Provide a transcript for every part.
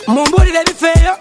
mumbulire bifeyo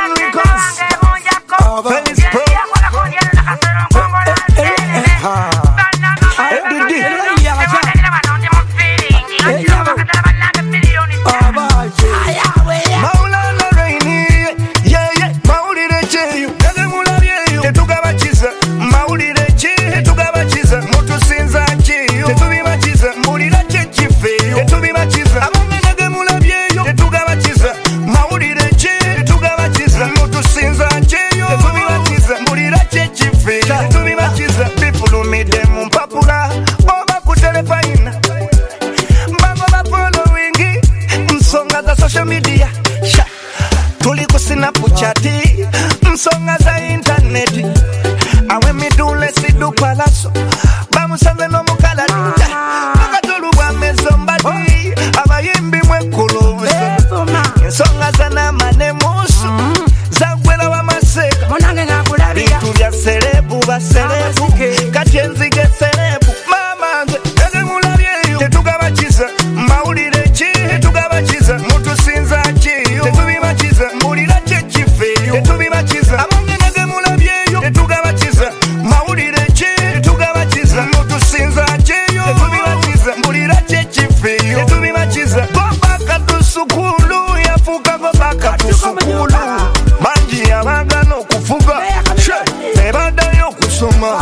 Msonga za interneti awe midule sidu palaso bamusanze no mukaladi bakatulu bwa mezombadi abayimbi mwekulubuso ensonga za namane musu zagwela wa maseka bintu bya serebu baselebu kati enzige serebu mama nze tegemulabyeyo tetugabakiza mawulire ki tetugabakiza mutusinza ki tetubibakiza mulira kyekifeeyo tetubibakiza amangene mulabyeyo tetugabakiza mawulire ki tetugabakiza mutusinza ki tetubibakiza mulira kyekifeeyo tetubibakiza baka tusukulu yafuka baka tusukulu manji abagana okufuga tebaddayo kusoma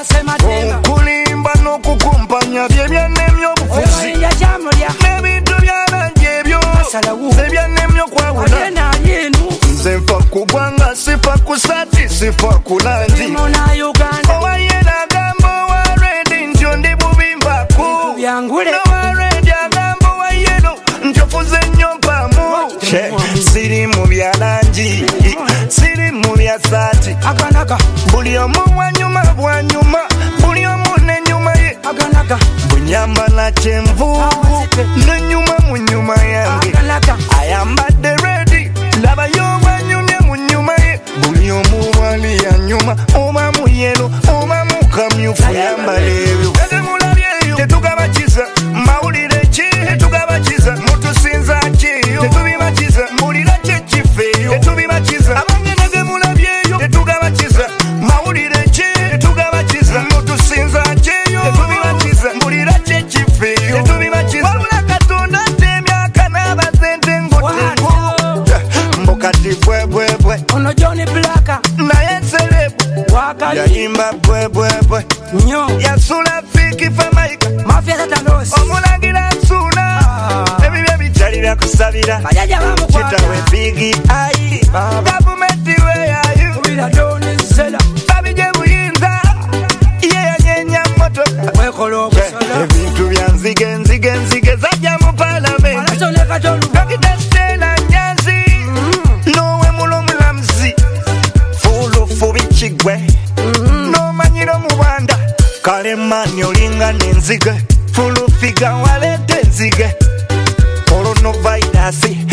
okulimba n'okukumpanya byebyannemyo obufuzi n'ebintu byalangi ebyo ebyannemyo kwawula nze nfa kugwanga sifa kusati sifa kulangi owayera agamba owa redi ntyo ndi bubimbaku nowa redi agamba owa yero ntyofuze nnyo mpamu siri mu byalangi siri mu byasati buli omu wanyuma bwanyuma buli omu n'ennyuma ye bunyambala kyenvubu n'ennyuma mu nnyuma yange ayambadde redi labayo bwanyumye mu nnyuma ye buli omu bwali yanyuma oba mu yero oba mu kamyufu yambala ebyo tetemulabyeyo tetugabakiza mawulire ki tetugabakiza mutusinza ki tetubibakiza mulira kyekifeeyo tetubibakiza amangene gemulabyeyo tetugabakiza mawulire ki tetugabakiza mutusinza ki tetubibakiza mulira kyekifeeyo tetubibakiza wabula katonda temyaka n'abazente ngotengo mbokati bwebwebwe ono Johnny Blacka naye nserebu yayimba bwebwebwe yasula fiki famaika omulangira nsuna ebibyo bikyalira kusabira kitawe bigi ayi gavumenti weyayu babije buyinza ye yanyenya motoka ebintu bya nzige zajja mu palamenti dokita Stella Nyanzi nowe mulomulamuzi fulufu bikigwe nomanyiro mubanda kale mani olinga n'enzige fulufiga walete enzige coronavirus